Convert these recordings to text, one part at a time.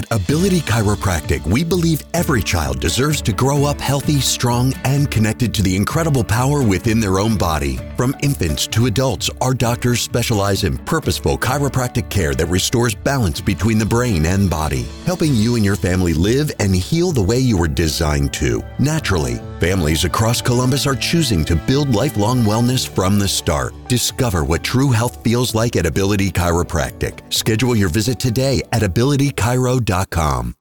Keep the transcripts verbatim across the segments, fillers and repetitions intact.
At Ability Chiropractic, we believe every child deserves to grow up healthy, strong, and connected to the incredible power within their own body. From infants to adults, our doctors specialize in purposeful chiropractic care that restores balance between the brain and body, helping you and your family live and heal the way you were designed to, naturally. Families across Columbus are choosing to build lifelong wellness from the start. Discover what true health feels like at Ability Chiropractic. Schedule your visit today at ability chiro dot com.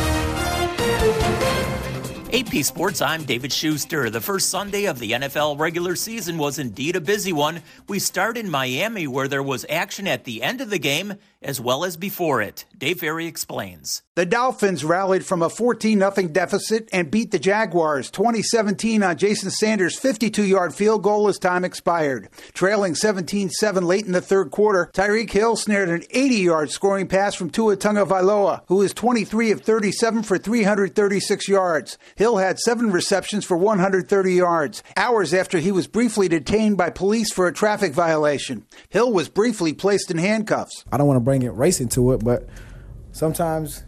A P Sports, I'm David Schuster. The first Sunday of the N F L regular season was indeed a busy one. We start in Miami, where there was action at the end of the game as well as before it. Dave Ferry explains. The Dolphins rallied from a fourteen nothing deficit and beat the Jaguars twenty seventeen on Jason Sanders' fifty-two-yard field goal as time expired. Trailing seventeen seven late in the third quarter, Tyreek Hill snared an eighty-yard scoring pass from Tua Tagovailoa, who is twenty-three of thirty-seven for three hundred thirty-six yards. Hill had seven receptions for one hundred thirty yards, hours after he was briefly detained by police for a traffic violation. Hill was briefly placed in handcuffs. I don't want to bring it racing to it, but sometimes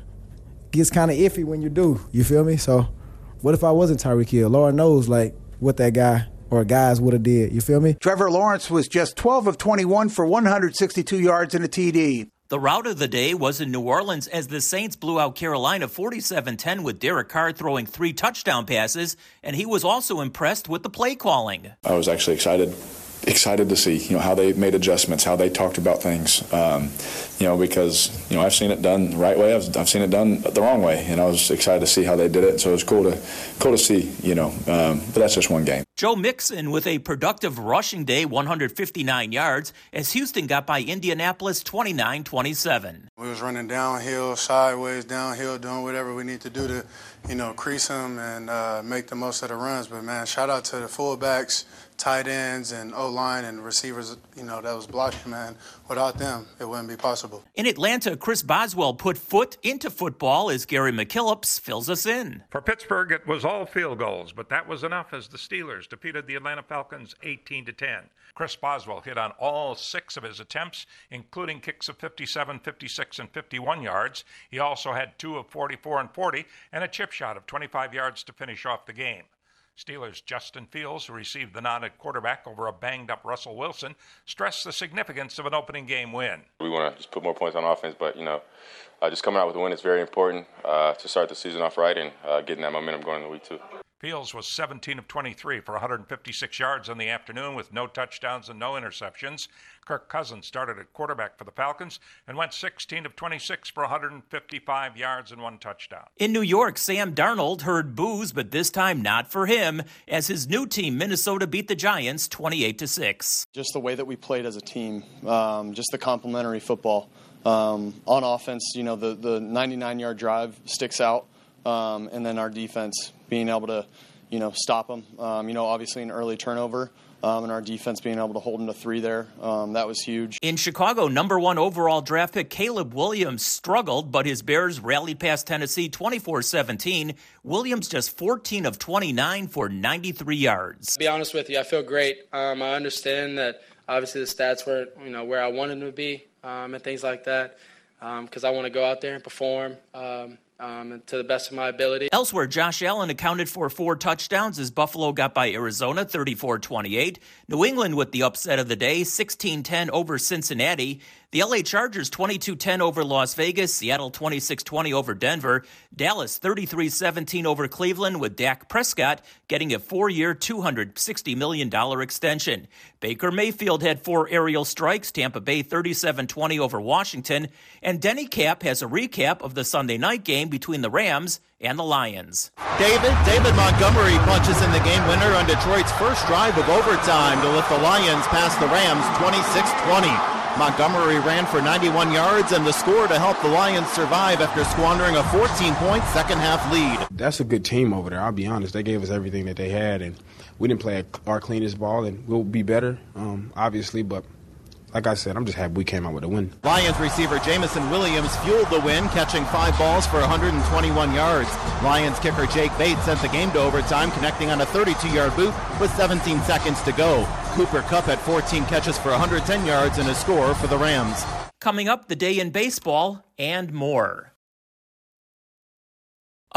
it gets kind of iffy when you do. You feel me? So what if I wasn't Tyreek Hill? Lord knows, like, what that guy or guys would have did. You feel me? Trevor Lawrence was just twelve of twenty-one for one hundred sixty-two yards and a T D. The rout of the day was in New Orleans as the Saints blew out Carolina forty-seven ten with Derek Carr throwing three touchdown passes, and he was also impressed with the play calling. I was actually excited excited to see, you know, how they made adjustments, how they talked about things, um, you know, because, you know, I've seen it done the right way, I've, I've seen it done the wrong way, and I was excited to see how they did it, so it was cool to cool to see, you know, um, but that's just one game. Joe Mixon with a productive rushing day, one hundred fifty-nine yards, as Houston got by Indianapolis twenty-nine twenty-seven. We was running downhill, sideways, downhill, doing whatever we need to do to, you know, crease them and uh, make the most of the runs, but, man, shout out to the fullbacks, tight ends and O-line and receivers, you know, that was blocking, man. Without them, it wouldn't be possible. In Atlanta, Chris Boswell put foot into football as Gary McKillips fills us in. For Pittsburgh, it was all field goals, but that was enough as the Steelers defeated the Atlanta Falcons eighteen to ten. Chris Boswell hit on all six of his attempts, including kicks of fifty-seven, fifty-six, and fifty-one yards. He also had two of forty-four and forty and a chip shot of twenty-five yards to finish off the game. Steelers' Justin Fields, who received the nod at quarterback over a banged-up Russell Wilson, stressed the significance of an opening game win. We want to just put more points on offense, but, you know, uh, just coming out with a win is very important uh, to start the season off right and uh, getting that momentum going in the week two. Fields was seventeen of twenty-three for one hundred fifty-six yards in the afternoon with no touchdowns and no interceptions. Kirk Cousins started at quarterback for the Falcons and went sixteen of twenty-six for one hundred fifty-five yards and one touchdown. In New York, Sam Darnold heard boos, but this time not for him, as his new team, Minnesota, beat the Giants twenty-eight to six. Just the way that we played as a team, um, just the complementary football. Um, on offense, you know, the, the ninety-nine-yard drive sticks out. Um, and then our defense being able to, you know, stop them. Um, you know, obviously an early turnover, um, and our defense being able to hold them to three there. Um, that was huge. In Chicago, number one overall draft pick Caleb Williams struggled, but his Bears rallied past Tennessee twenty-four seventeen. Williams just fourteen of twenty-nine for ninety-three yards. To be honest with you, I feel great. Um, I understand that obviously the stats were, you know, where I wanted them to be um, and things like that because um, I want to go out there and perform. Um, Um, to the best of my ability. Elsewhere, Josh Allen accounted for four touchdowns as Buffalo got by Arizona thirty-four twenty-eight. New England with the upset of the day, sixteen ten over Cincinnati. The L A Chargers twenty-two ten over Las Vegas. Seattle twenty-six twenty over Denver. Dallas thirty-three seventeen over Cleveland with Dak Prescott getting a four-year, two hundred sixty million dollars extension. Baker Mayfield had four aerial strikes. Tampa Bay thirty-seven twenty over Washington. And Denny Cap has a recap of the Sunday night game between the Rams and the Lions. David, David Montgomery punches in the game winner on Detroit's first drive of overtime to lift the Lions past the Rams twenty-six twenty. Montgomery ran for ninety-one yards and the score to help the Lions survive after squandering a fourteen-point second-half lead. That's a good team over there, I'll be honest. They gave us everything that they had, and we didn't play our cleanest ball, and we'll be better, um, obviously, but like I said, I'm just happy we came out with a win. Lions receiver Jameson Williams fueled the win, catching five balls for one hundred twenty-one yards. Lions kicker Jake Bates sent the game to overtime, connecting on a thirty-two-yard boot with seventeen seconds to go. Cooper Kupp had fourteen catches for one hundred ten yards and a score for the Rams. Coming up, the day in baseball and more.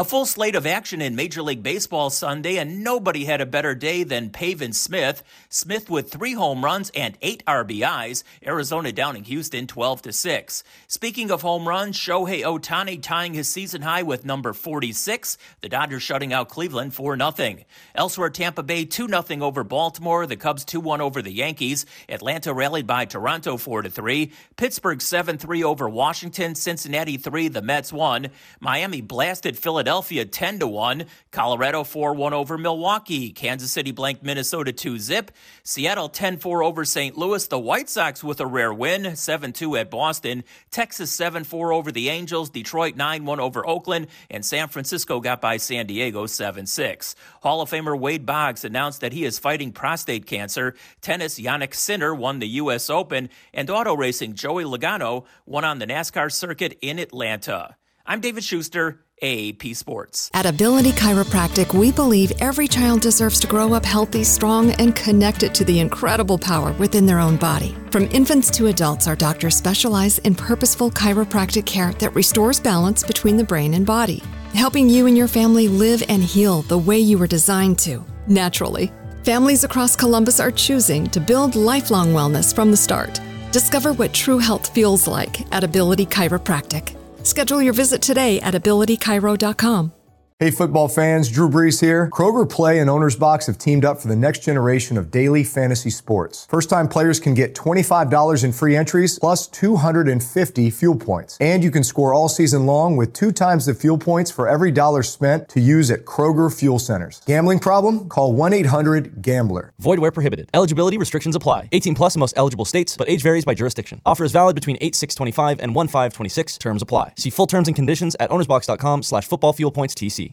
A full slate of action in Major League Baseball Sunday, and nobody had a better day than Pavin Smith. Smith with three home runs and eight R B Is. Arizona downing Houston twelve to six. Speaking of home runs, Shohei Ohtani tying his season high with number forty-six. The Dodgers shutting out Cleveland four nothing. Elsewhere, Tampa Bay two nothing over Baltimore. The Cubs two one over the Yankees. Atlanta rallied by Toronto four to three. Pittsburgh seven three over Washington. Cincinnati three. The Mets one. Miami blasted Philadelphia. Philadelphia ten to one, Colorado four one over Milwaukee, Kansas City blanked Minnesota two zip, Seattle ten four over Saint Louis, the White Sox with a rare win, seven two at Boston, Texas seven four over the Angels, Detroit nine one over Oakland, and San Francisco got by San Diego seven six. Hall of Famer Wade Boggs announced that he is fighting prostate cancer, tennis Jannik Sinner won the U S Open, and auto racing Joey Logano won on the NASCAR circuit in Atlanta. I'm David Schuster, A P Sports. At Ability Chiropractic, we believe every child deserves to grow up healthy, strong, and connected to the incredible power within their own body. From infants to adults, our doctors specialize in purposeful chiropractic care that restores balance between the brain and body, helping you and your family live and heal the way you were designed to, naturally. Families across Columbus are choosing to build lifelong wellness from the start. Discover what true health feels like at Ability Chiropractic. Schedule your visit today at ability chiro dot com. Hey football fans, Drew Brees here. Kroger Play and Owner's Box have teamed up for the next generation of daily fantasy sports. First-time players can get twenty-five dollars in free entries plus two hundred fifty fuel points. And you can score all season long with two times the fuel points for every dollar spent to use at Kroger Fuel Centers. Gambling problem? Call one eight hundred gambler. Void where prohibited. Eligibility restrictions apply. eighteen plus in most eligible states, but age varies by jurisdiction. Offer is valid between eight six twenty-five and one five twenty-six. Terms apply. See full terms and conditions at ownersbox dot com slash football fuel points T C.